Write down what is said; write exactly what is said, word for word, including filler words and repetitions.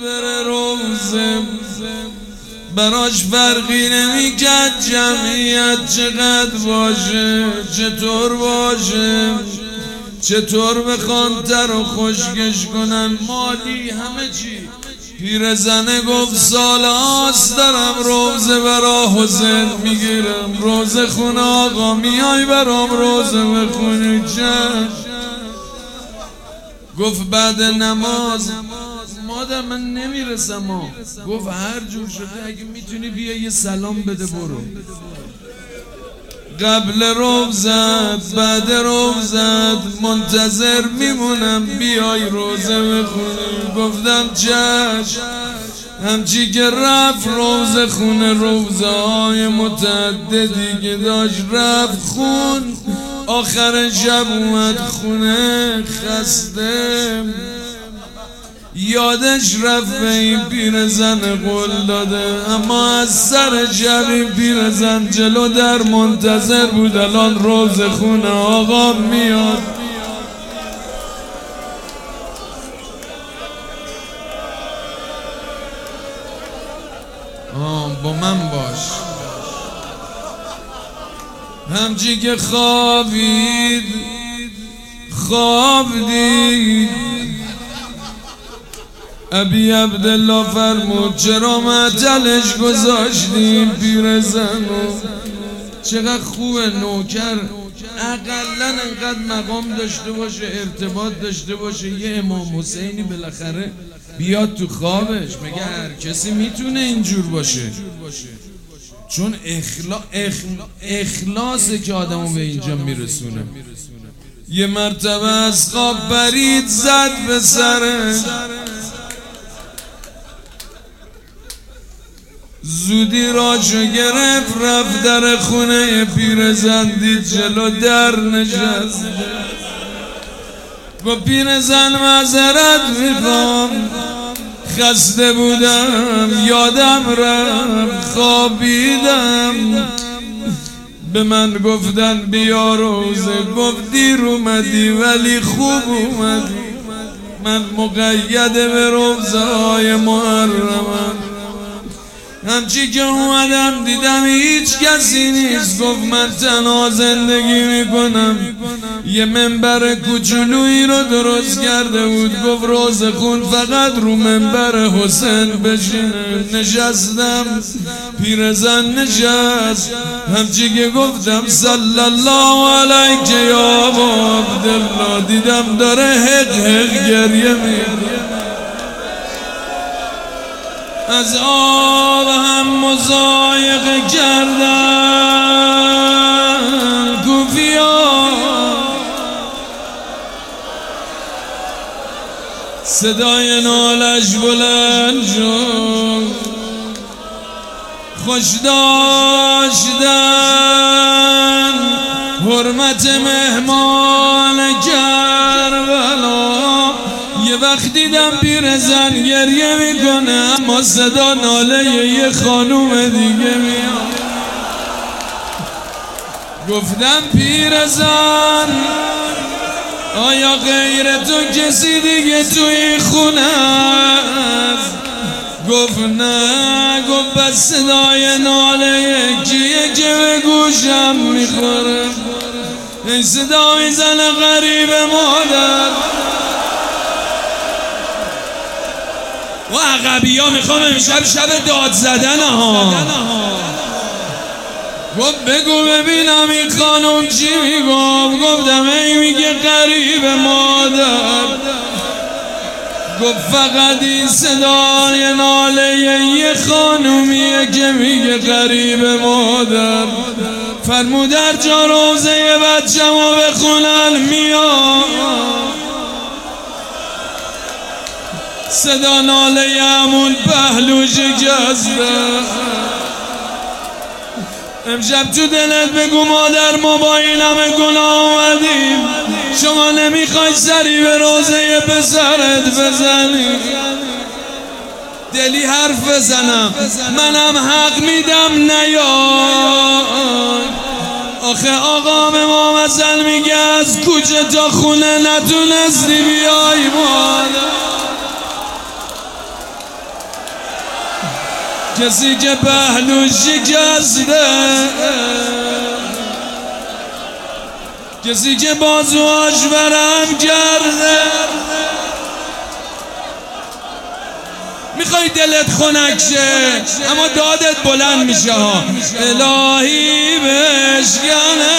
بره روزه براش فرقی نمیکرد جمعیت چقدر باشه، چطور باشه، چطور بخوان تر و خشکش کنن، مالی همه چی. پیرزنه گفت سال هاست دارم روزه برا حسین میگیرم، روزه خونه آقا میای برام روزه بخونی؟ چشم. گفت بعد نماز مادر من نمیرسم ها. گفت هر جور شده اگه میتونی بیا یه سلام بده برو. قبل روزت بعد روزت منتظر میمونم بیای روزه بخونی. گفتم چشم. همچی که رفت روزه خونه، روزه های متعددی که داشت رفت خون. آخر شب اومد خونه خسته، یادش رفت به این پیرزن قول داده، اما از سر شب این پیرزن جلو در منتظر بود الان روزه خونه آقا میاد. آه با من باش. همچی که خوابید خواب دید، ابی عبدالله فرمود چرا معطلش گذاشتیم پیرزنو؟ چقدر خوبه نوکر اقلن انقدر مقام داشته باشه، ارتباط داشته باشه، یه امام حسینی بالاخره بیاد تو خوابش. مگه هر کسی میتونه اینجور باشه؟ چون اخلا... اخ... اخلاصه که آدمو به اینجا میرسونه. یه مرتبه از خواب پرید زد به سرش، زودی راشو گرفت رفت در خونه پیرزن، دید جلو در نشست. گفت پیرزن معذرت میخوام، خسته بودم یادم رفت خوابیدم، به من گفتن بیا روزه. گفت دیر اومدی ولی خوب اومدی، من مقید به روزه های محرمم. همچی که اومدم دیدم هیچ کسی نیست. گفت من تنها زندگی میکنم. یه منبر کوچولویی رو درست کرده بود، گفت روزه خون فقط رو منبر حسین بشینه. نشستم، پیرزن نشست. همچی که گفتم صلی الله علیک یا ابا عبدالله، دیدم داره حق حق گریه میکنه. از آب هم مضایقه کردن کوفیا، صدای نالش بلند شد. خوش داشتن حرمت مهمان کربلا. یه وقت دیدم پیرزن گریه میکنه، اما صدا ناله یه خانوم دیگه میاد. گفتم پیرزن آیا غیر تو کسی دیگه توی خونه است؟ گفت نه. گفت بس صدای ناله کیه که به گوشم میخوره؟ این صدای زن غریب مادر. و عقبی ها میخوام امشب شب داد زدن ها. گفت بگو ببینم این خانم چی میگم؟ گفتم ای میگه غریب مادر. گفت فقط این صدای ناله یه خانومیه که میگه غریب مادر. فرمود هر جا روزه بچه ما بخونن میاد صدا ناله همون پهلو شکسته. امشب تو دلت بگو مادر ما با این همه گناه اومدیم، شما نمیخوای سری به روزه پسرت بزنی؟ دلی حرف بزنم منم حق میدم نیای. آخه آقام ما مثل میگه از کوچه تا خونه نتونستی بیای مادر. کسی که پهلو شکسته، کسی که بازوهاش ورم کرده. میخوای دلت خنک شه اما دادت بلند میشه ها. الهی بشکنه